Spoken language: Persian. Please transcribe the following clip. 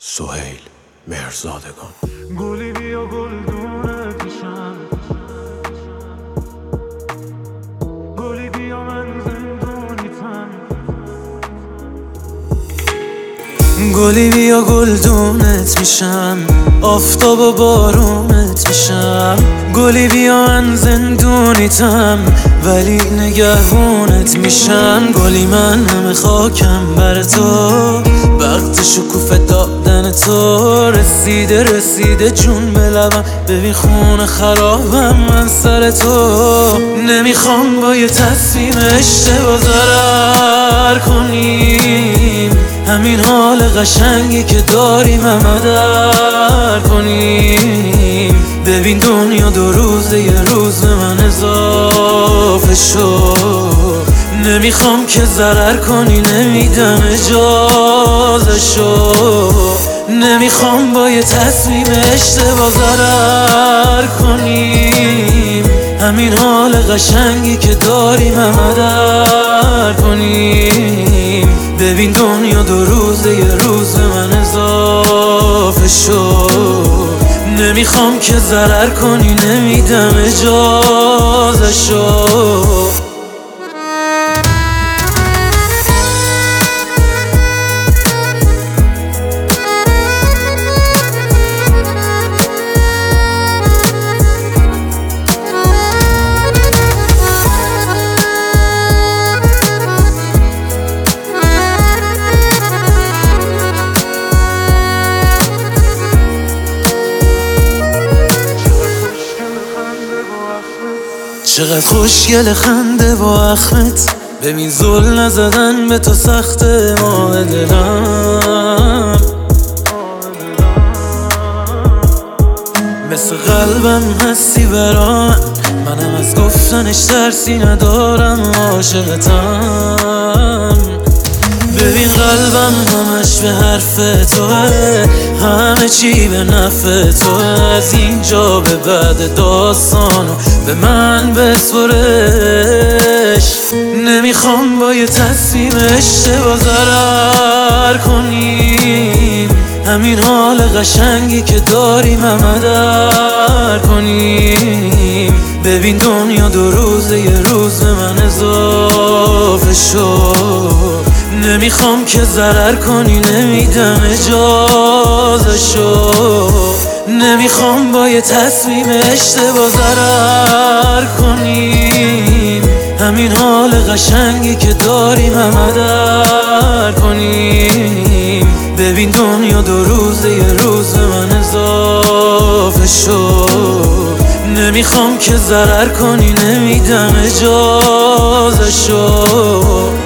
سهیل مهرزادگان. گلی بیا گلدونت میشم، گلی بیا من زندونیتم، گلی بیا گلدونت میشم، آفتاب و بارونت میشم. گلی بیا من زندونیتم ولی نگهبونت میشم. گلی من همه خاکم بر تو، وقت شکوفه دادن تو. رسیده جون به لبم، ببین خونه خرابم من سر تو. نمیخوام با یه تصمیم اشتباه ضرر کنیم، همین حال قشنگی که داریم همه در کنیم. ببین دنیا دو روزه، یه روز به من اضافه شد. نمیخوام که ضرر کنی، نمیدم اجازه شو. نمیخوام با یه تصمیم اشتباه ضرر کنیم، همین حال قشنگی که داریم همه در کنیم. ببین دنیا دو روزه، یه روز به من اضافه شد. نمیخوام که ضرر کنی، نمیدم اجازه شو. چقدر خوشگل خنده با اخمت، ببین زل نزدن به تو سخته. ماه دلم مثل قلبم هستی برام، منم از گفتنش ترسی ندارم. عاشقتم، ببین قلبم همش به حرف توه، همه چی به نفع توه. از اینجا به بعد داستانو به من بسپرش. نمیخوام با یه تصمیم اشتباه ضرر کنیم، همین حال قشنگی که داریم همه در کنیم. ببین دنیا دو روزه، یه روز به من اضافه شد. نمیخوام که ضرر کنی، نمیدم اجازه شو. نمیخوام با یه تصمیم اشتباه ضرر کنیم، همین حال قشنگی که داریم همه در کنیم. ببین دنیا دو روزه، یه روز به من اضافه شد. نمیخوام که ضرر کنی، نمیدم اجازه شو.